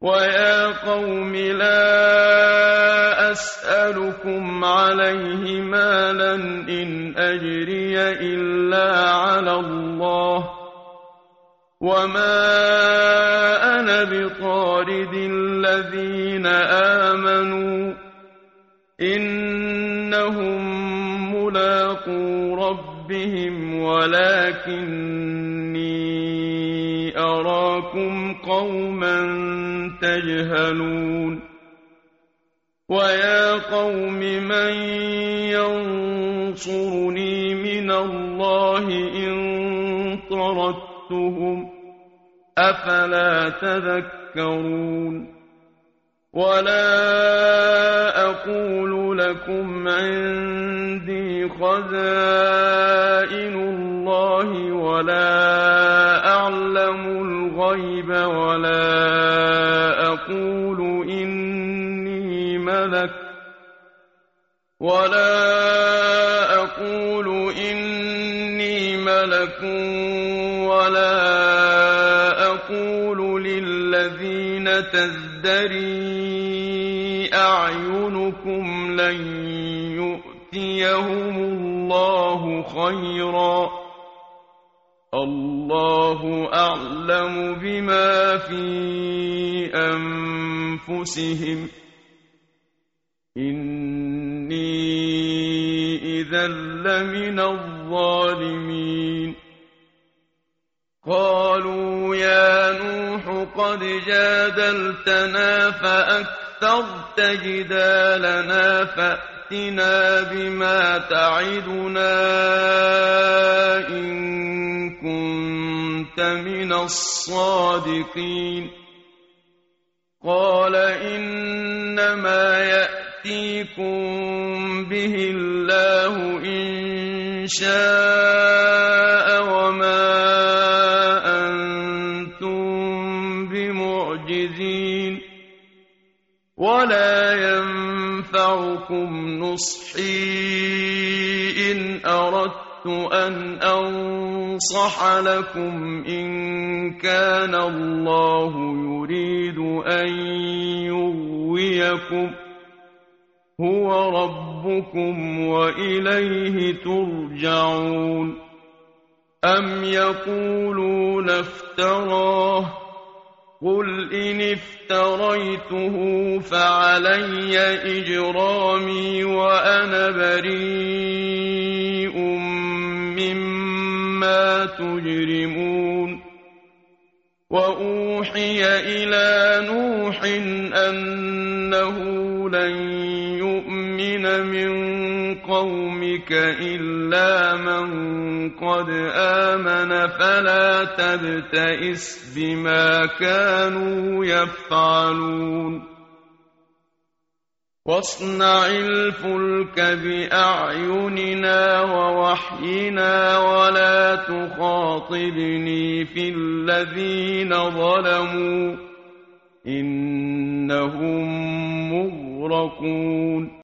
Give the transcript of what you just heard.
ويا قوم لا أسألكم عليه مالا إن أجري إلا على الله وما أنا بطارد الذين آمنوا إنهم ملاقو ربهم ولكني أراكم قوما تجهلون ويا قوم من ينصرني من الله إن طردتهم أفلا تذكرون ولا أقول لكم عندي خزائن الله ولا أعلم الغيب ولا أقول إني ملك ولا أقول للذين تزدري أعينكم لن يؤتيهم الله خيرا الله أعلم بما في أنفسهم إني إذا لمن الظالمين قالوا يا نوح قد جادلتنا فأكثرت جدالنا فأتنا بما تعدنا إن كنت من الصادقين قال إنما يأتيكم به الله إن شاء وما أنتم بمعجزين ولا ينفعكم نصحي إن أردت أن أنصح لكم إن كان الله يريد أن يغويكم هو ربكم وإليه ترجعون أم يقولون افتراه قل إن افتريته فعلي إجرامي وأنا بريء مما تجرمون وأوحي إلى نوح أنه لن يؤمن من قومك إلا من قد آمن فلا تبتئس بما كانوا يفعلون واصنع الفلك بأعيننا ووحينا ولا تخاطبني في الذين ظلموا إنهم مغرقون